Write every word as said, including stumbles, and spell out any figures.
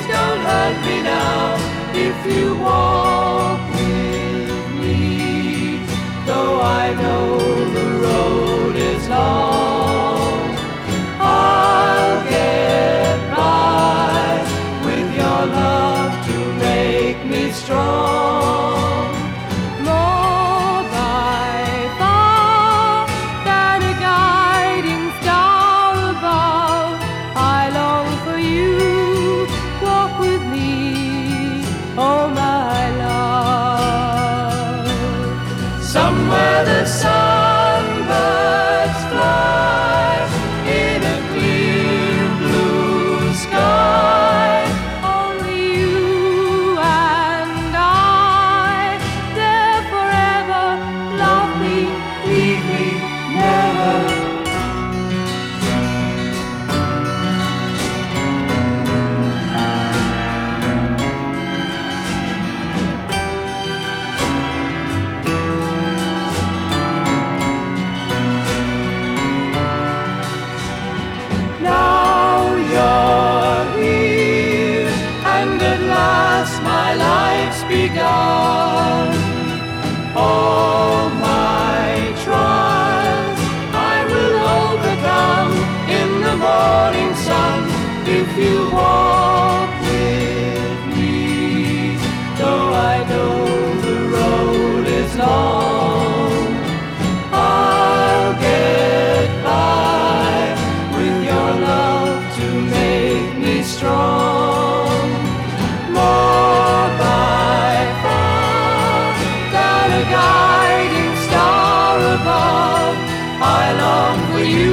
please don't hurt me now. If you walk with me, though I know the road is long, I'll get by with your love to make me strong. More by far than a guiding star above, I long for you. Walk with me, oh my love. Somewhere the sunbirds fly in a clear blue sky. Only you and I, there forever. Love me, Leave me never. Now you're here, and at last my life's begun. All my trials I will overcome in the morning sun. If you walk with me, though I know the road is long, I'll get by with your love to make me strong. More by far than a guiding star above, I long for you.